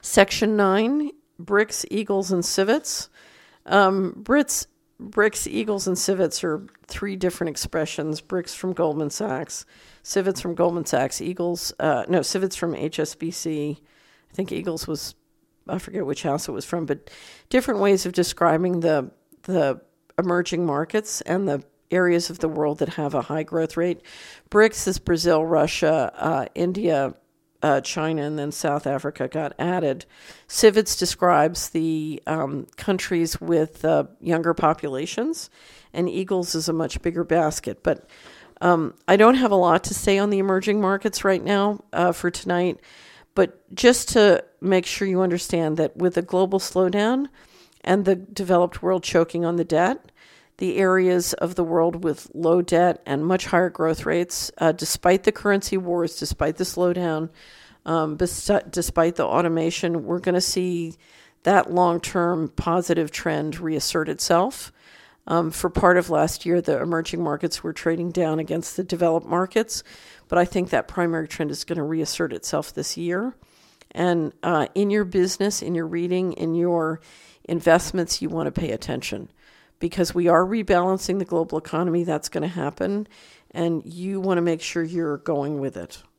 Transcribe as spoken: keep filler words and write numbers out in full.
Section nine, BRICS, Eagles, and Civets. Um, Brits, BRICS, Eagles, and Civets are three different expressions. BRICS from Goldman Sachs, Civets from Goldman Sachs, Eagles, uh, no, Civets from H S B C. I think Eagles was, I forget which house it was from, but different ways of describing the the emerging markets and the areas of the world that have a high growth rate. BRICS is Brazil, Russia, uh, India, uh, China, and then South Africa got added. Civets describes the um, countries with uh, younger populations, and Eagles is a much bigger basket. But um, I don't have a lot to say on the emerging markets right now uh, for tonight, but just to make sure you understand that with a global slowdown and the developed world choking on the debt, the areas of the world with low debt and much higher growth rates, uh, despite the currency wars, despite the slowdown, um, bes- despite the automation, we're going to see that long-term positive trend reassert itself. Um, for part of last year, the emerging markets were trading down against the developed markets, but I think that primary trend is going to reassert itself this year. And uh, in your business, in your reading, in your investments, you want to pay attention, because we are rebalancing the global economy. That's going to happen, and you want to make sure you're going with it.